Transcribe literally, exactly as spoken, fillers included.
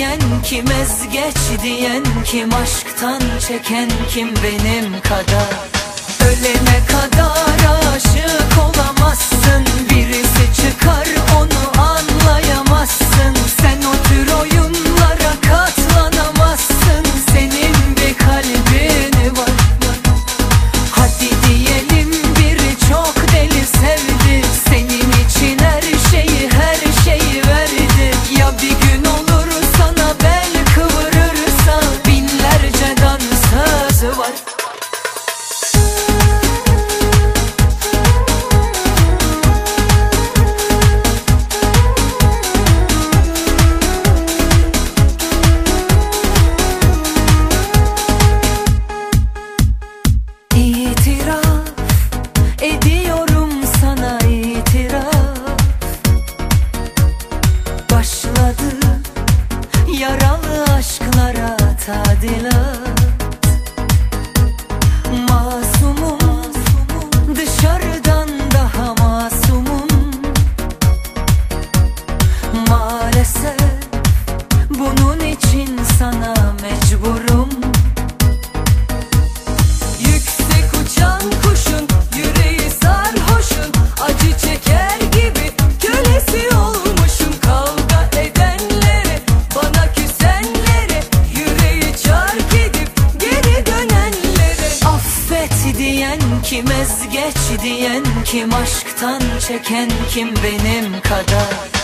diyen kim, ezgeç diyen kim, aşktan çeken kim benim kadar? Ölene kadar aşık olamazsın, birisi çıkar onu anlayamazsın. Sen o tür oyunlara katlanamazsın, senin bir kalbin var. Hadi diyelim biri çok deli sevdi, senin için her şeyi her şeyi verdi. Ya bir gün olur sana bel kıvırırsa, binlerce dansözü var. Ediyorum sana itiraf, başladı yaralı aşklara tadilat. Masumum, dışarıdan daha masumum. Maalesef bunun için sana mecburum. Yüksek uçan kuşun yüreği sarhoşun, acı çeker gibi kölesi olmuşum. Kavga edenlere, bana küsenlere, yüreği çark edip geri dönenlere. Affet diyen kim, ezgeç diyen kim, aşktan çeken kim benim kadar?